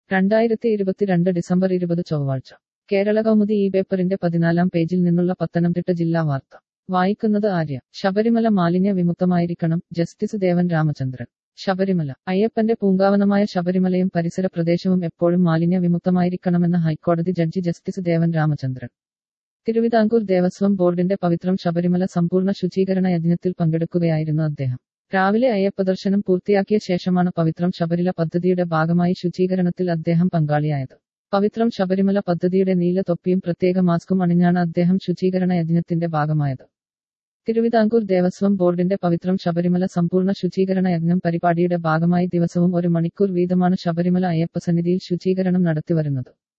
2022 December 20 ചൊവ്വാഴ്ച കേരള കൗമുദി ഈ പേപ്പറിന്റെ 14-ാം പേജിൽ നിന്നുള്ള പത്തനംതിട്ട ജില്ലാ വാർത്ത വായിക്കുന്നത് ആര്യ. ശബരിമല മാലിന്യ വിമുക്തമായിരിക്കണം ജസ്റ്റിസ് ദേവൻ രാമചന്ദ്രൻ. ശബരിമല അയ്യപ്പന്റെ പൂങ്കാവനമായ ശബരിമലയും പരിസര പ്രദേശവും എപ്പോഴും മാലിന്യ വിമുക്തമായിരിക്കണമെന്ന് ഹൈക്കോടതി ജഡ്ജി ജസ്റ്റിസ് ദേവൻ രാമചന്ദ്രൻ. തിരുവിതാംകൂർ ദേവസ്വം ബോർഡിന്റെ പവിത്രം ശബരിമല സമ്പൂർണ്ണ ശുചീകരണ യജ്ഞത്തിൽ പങ്കെടുക്കുകയായിരുന്നു അദ്ദേഹം. രാവിലെ അയ്യപ്പദർശനം പൂർത്തിയാക്കിയ ശേഷമാണ് പവിത്രം ശബരിമല പദ്ധതിയുടെ ഭാഗമായി ശുചീകരണത്തിൽ അദ്ദേഹം പങ്കാളിയായത്. പവിത്രം ശബരിമല പദ്ധതിയുടെ നീല തൊപ്പിയും പ്രത്യേക മാസ്കും അണിഞ്ഞാണ് അദ്ദേഹം ശുചീകരണ യജ്ഞത്തിന്റെ ഭാഗമായത്. തിരുവിതാംകൂർ ദേവസ്വം ബോർഡിന്റെ പവിത്രം ശബരിമല സമ്പൂർണ്ണ ശുചീകരണ യജ്ഞം പരിപാടിയുടെ ഭാഗമായി ദിവസവും 1 മണിക്കൂർ വീതമാണ് ശബരിമല അയ്യപ്പസന്നിധിയിൽ ശുചീകരണം നടത്തിവരുന്നത്.